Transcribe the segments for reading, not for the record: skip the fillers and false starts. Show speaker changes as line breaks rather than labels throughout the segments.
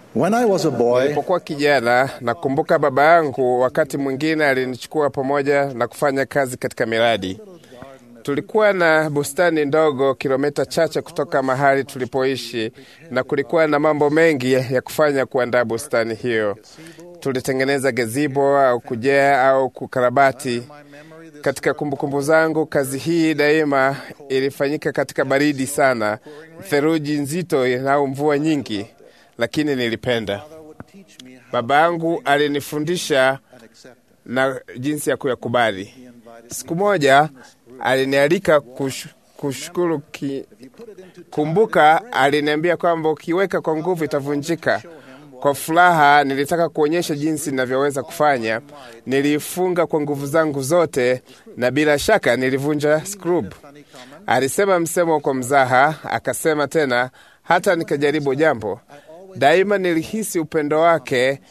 When I was a boy,
nilipokuwa kijana, nakumbuka baba yangu wakati mwingine alinichukua pamoja na kufanya kazi katika miradi. Tulikuwa na bustani ndogo kilomita chache kutoka mahali tulipoishi, na kulikuwa na mambo mengi ya kufanya kuandaa bustani hiyo. Tulitengeneza gazebo au kujea au kukarabati. Katika kumbukumbu zangu, kazi hii daima ilifanyika katika baridi sana, theluji nzito au mvua nyingi, lakini nilipenda. Baba yangu alinifundisha na jinsi ya kuyakubali. Siku moja alinialika kushukuru kumbuka, aliniambia kwamba ukiweka kwa nguvu itavunjika. Kwa furaha nilitaka kuonyesha jinsi ninavyoweza kufanya. Nilifunga kwa nguvu zangu zote na bila shaka nilivunja screw. Alisema msemo kwa mzaha, akasema tena hata nikajaribu jambo. Daima nilihisi upendo wake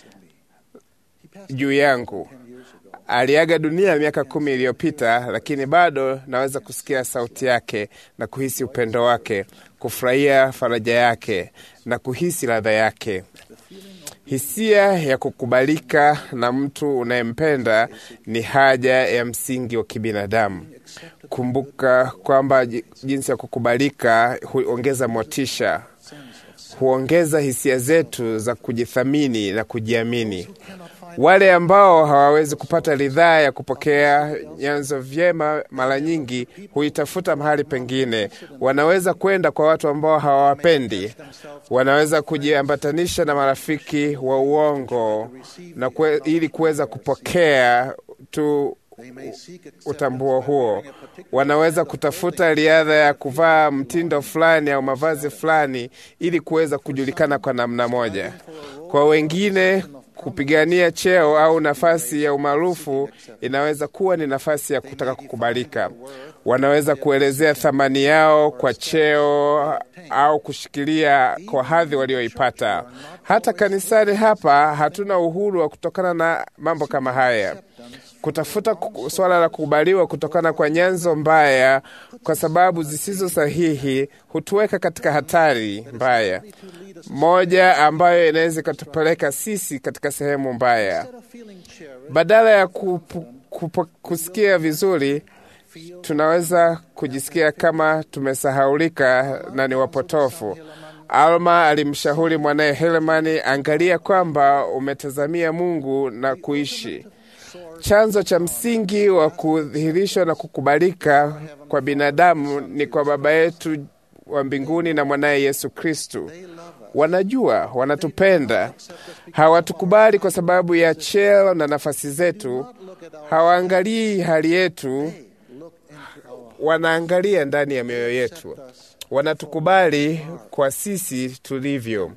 juu yangu. Aliaga dunia miaka 10 iliyopita, lakini bado naweza kusikia sauti yake na kuhisi upendo wake, kufurahia faraja yake na kuhisi ladha yake. Hisia ya kukubalika na mtu unayempenda ni haja ya msingi wa kibinadamu. Kumbuka kwamba jinsi ya kukubalika huongeza motisha, huongeza hisia zetu za kujithamini na kujiamini. Wale ambao hawawezi kupata ridhaa ya kupokea nyanzo vyema mara nyingi huitafuta mahali pengine. Wanaweza kwenda kwa watu ambao hawawapendi. Wanaweza kujiambatanisha na marafiki wa uongo na ili kuweza kupokea tu utambuo huo. Wanaweza kutafuta riadha ya kuvaa mtindo fulani au mavazi fulani ili kuweza kujulikana kwa namna moja. Kwa wengine, kupigania cheo au nafasi ya umaarufu inaweza kuwa ni nafasi ya kutaka kukubalika. Wanaweza kuelezea thamani yao kwa cheo au kushikilia kwa hadhi walioipata. Hata kanisani hapa hatuna uhuru wa kutokana na mambo kama haya. Kutafuta swala la kukubaliwa kutokana kwa nyanzo mbaya kwa sababu zisizo sahihi hutuweka katika hatari mbaya moja ambayo inaweza kutupeleka sisi katika sehemu mbaya. Badala ya kusikia vizuri, tunaweza kujisikia kama tumesahaulika na ni wapotofu. Alma alimshauri mwanae Helemani, angalia kwamba umetazamia Mungu na kuishi. Chanzo cha msingi wa kudhihirishwa na kukubalika kwa binadamu ni kwa Baba yetu wa mbinguni na mwanae Yesu Kristo. Wanajua, wanatupenda. Hawatukubali kwa sababu ya cheo na nafasi zetu. Hawaangalii hali yetu, wanaangalia ndani ya mioyo yetu. Wanatukubali kwa sisi tulivyo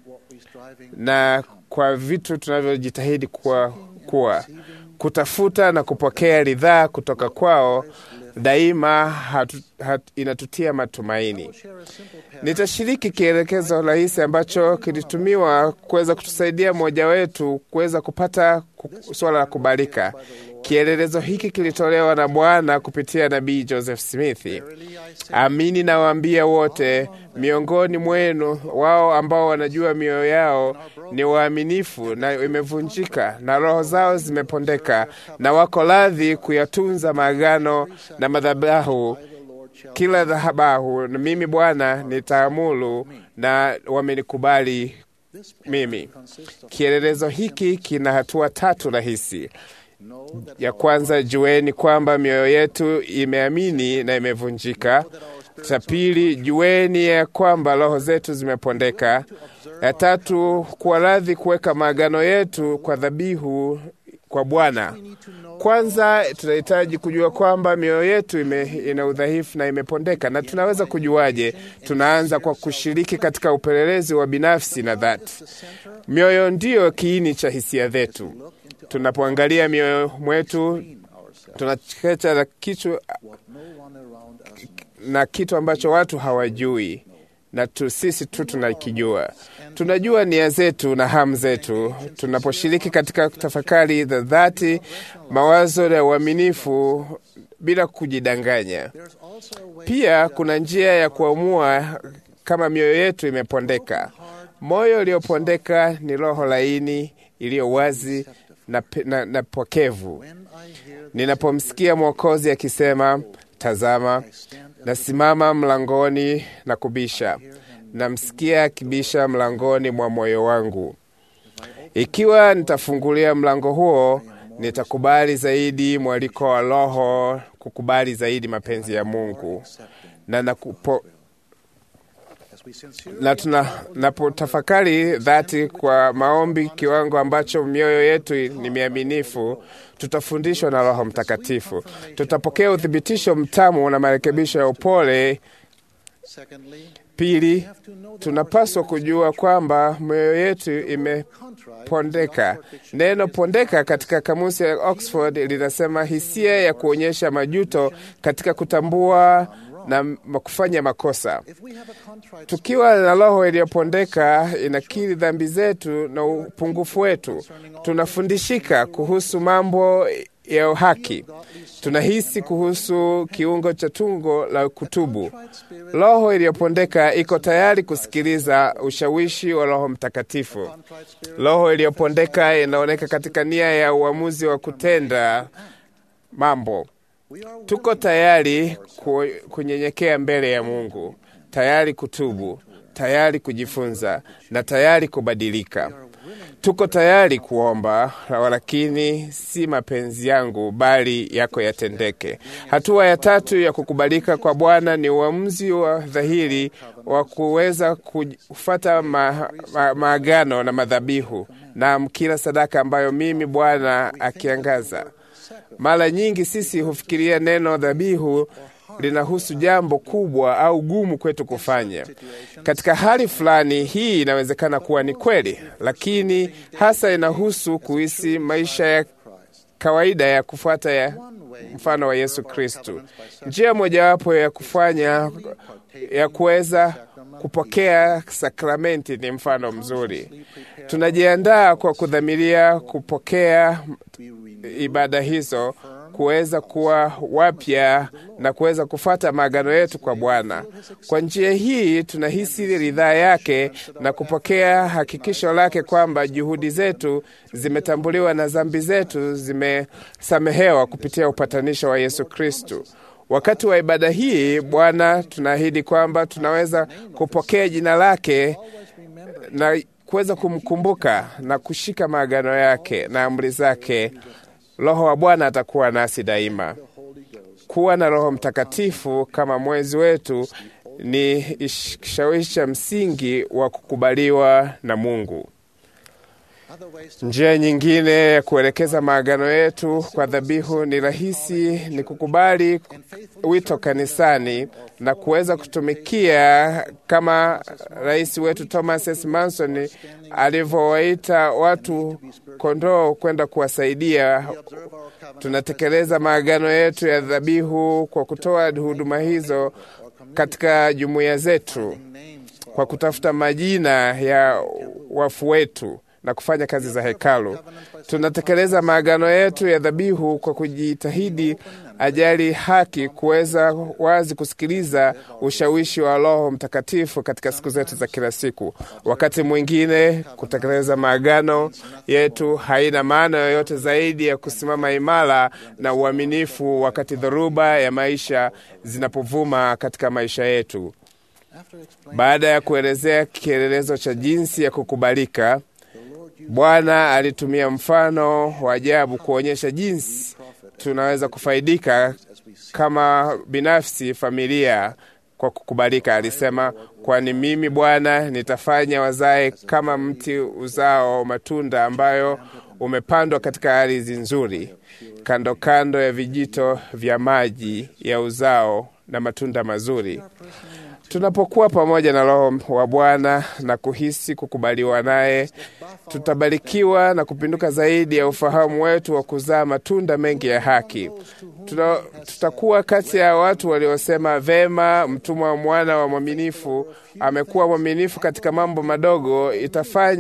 na kwa vitu tunavyojitahidi kuwa. Kutafuta na kupokea ridhaa kutoka kwao daima inatutia matumaini. Nitashiriki kielekezo rahisi ambacho kilitumiwa kuweza kutusaidia mmoja wetu kuweza kupata swala la kubalika. Kielelezo hiki kilitolewa na Bwana kupitia nabii Joseph Smith. Amini nawaambia wote, miongoni mwenu wao ambao wanajua mioyo yao ni waaminifu na imevunjika na roho zao zimepondeka na wako radhi kuyatunza maagano na madhabahu, kila dhahabu, na mimi Bwana nitaamuru na wamenikubali mimi. Kielelezo hiki kina hatua 3 rahisi. Ya kwanza, jueni kwamba mioyo yetu imeamini na imevunjika. Cha pili, jueni ya kwamba roho zetu zimepondeka. Ya tatu, kuwa radhi kuweka maagano yetu kwa dhabihu kwa Bwana. Kwanza tunahitaji kujua kwamba mioyo yetu ina udhaifu na imepondeka. Na tunaweza kujuaje? Tunaanza kwa kushiriki katika upelelezi wa binafsi na dhati. Mioyo ndiyo kiini cha hisia zetu. Tunapoangalia mioyo mwetu, tunachekecha na kitu ambacho watu hawajui na sisi tu tunakijua. Tunajua nia zetu na hamu zetu. Tunaposhiriki katika tafakari za dhati, mawazo ya uaminifu bila kujidanganya. Pia kuna njia ya kuamua kama mioyo yetu imepondeka. Moyo uliopondeka ni roho laini iliyo wazi na pokevu. Ninapomsikia Mwokozi akisema, tazama, nasimama mlangoni na kubisha. Namsikia akibisha mlangoni mwa moyo wangu. Ikiwa nitafungulia mlango huo, nitakubali zaidi mwaliko wa Roho, kukubali zaidi mapenzi ya Mungu. Na tunapotafakari dhati kwa maombi kiwango ambacho mioyo yetu ni miaminifu, tutafundishwa na Roho Mtakatifu. Tutapokea uthibitisho mtamu na marekebisho ya upole. Pili, tunapaswa kujua kwamba mioyo yetu imepondeka. Neno pondeka katika kamusi ya Oxford linasema hisia ya kuonyesha majuto katika kutambua na kufanya makosa. Tukiwa na roho iliyopondeka inakiri dhambi zetu na upungufu wetu, tunafundishika kuhusu mambo ya haki. Tunahisi kuhusu kiungo cha tungo la kutubu. Roho iliyopondeka iko tayari kusikiliza ushawishi wa Roho Mtakatifu. Roho iliyopondeka inaoneka katika nia ya uamuzi wa kutenda mambo. Tuko tayari kunyenyekea mbele ya Mungu, tayari kutubu, tayari kujifunza na tayari kubadilika. Tuko tayari kuomba, lakini si mapenzi yangu bali yako yatendeke. Hatua ya tatu ya kukubalika kwa Bwana ni uamuzi wa dhahiri wa kuweza kufuata maagano na madhabihu na kila sadaka ambayo mimi Bwana akiangaza. Mara nyingi sisi hufikiria neno dhabihu linahusu jambo kubwa au gumu kwetu kufanya. Katika hali fulani hii inawezekana kuwa ni kweli, lakini hasa inahusu kuishi maisha ya kawaida ya kufuata ya mfano wa Yesu Kristo. Njia mojawapo ya kufanya ya kuweza kupokea sakramenti ni mfano mzuri. Tunajiandaa kwa kudhamiria kupokea ibada hizo, kuweza kuwa wapya na kuweza kufuata maagano yetu kwa Bwana. Kwa njia hii tunahisi ridhaa yake na kupokea hakikisho lake kwamba juhudi zetu zimetambuliwa na dhambi zetu zimesamehewa kupitia upatanisho wa Yesu Kristo. Wakati wa ibada hii Bwana tunaahidi kwamba tunaweza kupokea jina lake na kuweza kumkumbuka na kushika maagano yake na amri zake. Roho wa Bwana atakuwa nasi daima. Kuwa na Roho Mtakatifu kama mwenzi wetu ni kishawishi cha msingi wa kukubaliwa na Mungu. Njia nyingine ya kuelekeza maagano yetu kwa dhabihu ni rahisi, ni kukubali wito kanisani na kuweza kutumikia kama rais wetu Thomas S. Manson alivyowaita watu kondoo kwenda kuwasaidia. Tunatekeleza maagano yetu ya dhabihu kwa kutoa huduma hizo katika jumuiya zetu, kwa kutafuta majina ya wafu wetu na kufanya kazi za hekalu. Tunatekeleza maagano yetu ya dhabihu kwa kujitahidi ajali haki, kuweza wazi kusikiliza ushawishi wa Roho Mtakatifu katika siku zetu za kila siku. Wakati mwingine kutekeleza maagano yetu haina maana yoyote zaidi ya kusimama imara na uaminifu wakati dhoruba ya maisha zinapovuma katika maisha yetu. Baada ya kuelezea kielelezo cha jinsi ya kukubalika, Bwana alitumia mfano wa ajabu kuonyesha jinsi tunaweza kufaidika kama binafsi, familia, kwa kukubalika. Alisema, kwani mimi Bwana nitafanya wazae kama mti uzao matunda ambayo umepandwa katika ardhi nzuri, kando kando ya vijito vya maji ya uzao na matunda mazuri. Tunapokuwa pamoja na Roho wa Bwana na kuhisi kukubaliwa naye, tutabarikiwa na kupinduka zaidi ya ufahamu wetu wa kuzaa matunda mengi ya haki. Tutakuwa kati ya watu waliosema, vema, mtumwa wa mwana wa mwaminifu amekuwa mwaminifu katika mambo madogo, itafanya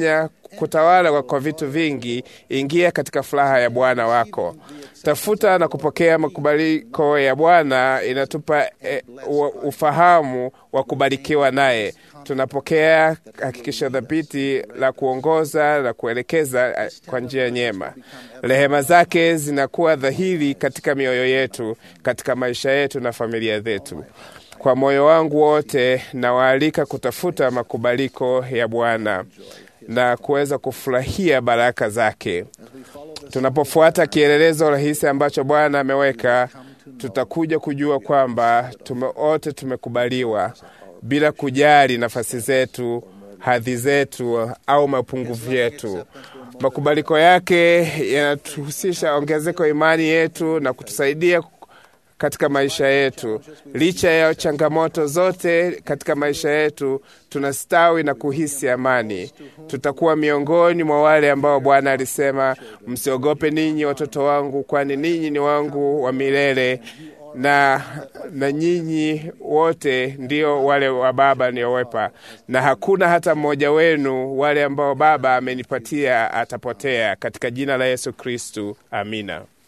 kutawala kwa vitu vingi, ingia katika furaha ya Bwana wako. Tafuta na kupokea makubaliko ya Bwana inatupa ufahamu wa kubarikiwa naye. Tunapokea hakikisho thabiti la kuongoza na kuelekeza kwa njia nyema. Rehema zake zinakuwa dhahiri katika mioyo yetu, katika maisha yetu na familia zetu. Kwa moyo wangu wote nawaalika kutafuta makubaliko ya Bwana na kuweza kufurahia baraka zake. Tunapofuata kielelezo rahisi ambacho Bwana ameweka, tutakuja kujua kwamba wote tumekubaliwa bila kujali nafasi zetu, hadhi zetu au mapungufu yetu. Makubaliko yake yanatuhusisha ongezeko imani yetu na kutusaidia katika maisha yetu. Licha ya changamoto zote katika maisha yetu, tunastawi na kuhisi amani. Tutakuwa miongoni mwa wale ambao Bwana alisema, msiogope ninyi watoto wangu, kwani ninyi ni wangu wa milele, na nyinyi wote ndio wale wa Baba niowepa, na hakuna hata mmoja wenu wale ambao Baba amenipatia atapotea. Katika jina la Yesu Kristu, amina.